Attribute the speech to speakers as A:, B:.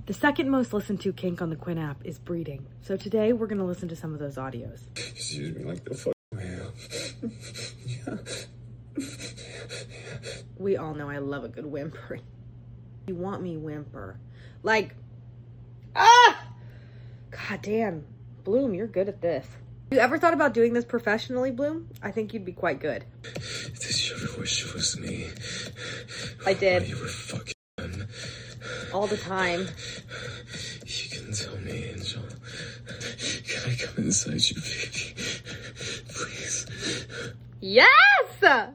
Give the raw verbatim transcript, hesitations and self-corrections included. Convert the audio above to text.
A: The second most listened to kink on the Quinn app is breeding. So today we're going to listen to some of those audios.
B: Excuse me like the fuck. Yeah.
A: We all know I love a good whimpering. You want me whimper. Like, ah! God damn. Bloom, you're good at this. You ever thought about doing this professionally, Bloom? I think you'd be quite good.
B: Did you ever wish it was me?
A: I did.
B: While you were fucking him?
A: All the time.
B: You can tell me, Angel. Can I come inside you, baby? Please.
A: Yes!